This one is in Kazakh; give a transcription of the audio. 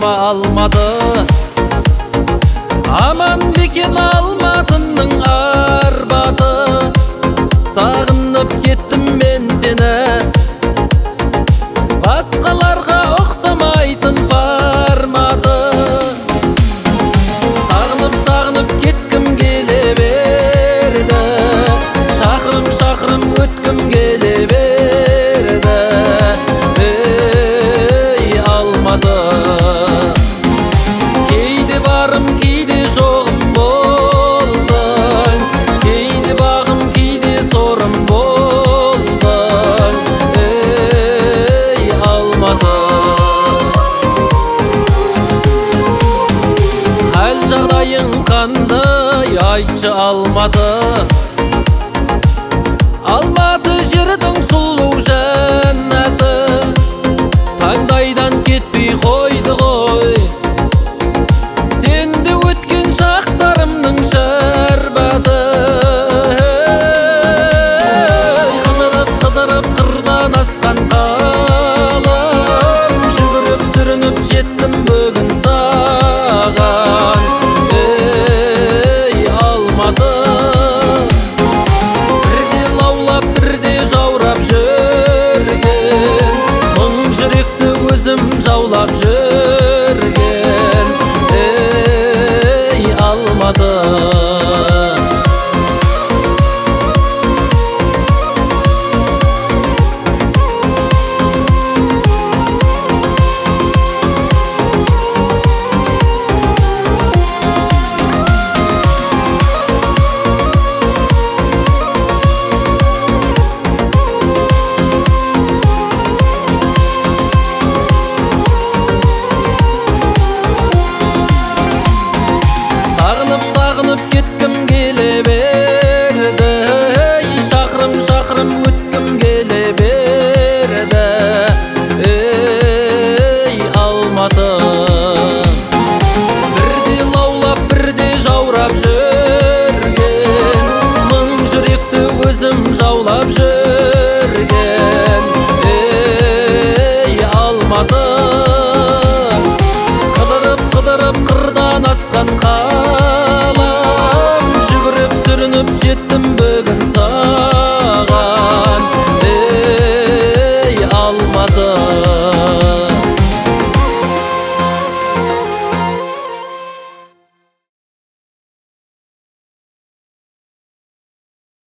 таба алмады. Аман бекен Алматының арбаты, сағынып кеттім мен сені. Басқаларға ұқсамайтын форматы, сағынып кеткім келе берді. Шақырым өткім келе берді. Ей Алматы, кейде барым кейде жоғым болдың, кейде бағым кейде сорым болдың. Ей Алматы, хәл жағдайың қандай айтшы Алматы. Алматы жердің сұлу жәннаты, таңдайдан кетпей қойды ғой. Сенде өткен шақтарымның шәрбаты. Қыдырып қырдан асқан қалам, жүгіріп сүрініп жеттім бүгін саған. Ей Алматы, бірде лаулап бірде жаурап жүрген, мың жүректі өзім жаулап жүрген. Ей Алматы, сағынып кеткім келе берді. Шақырым өткім келе берді. Ей Алматы, бірде лаулап бірде жаурап жүрген, мың жүректі өзім жаулап жүрген. Ей Алматы, қыдырып қырдан асқан қалам, жүгіріп сүрініп жеттім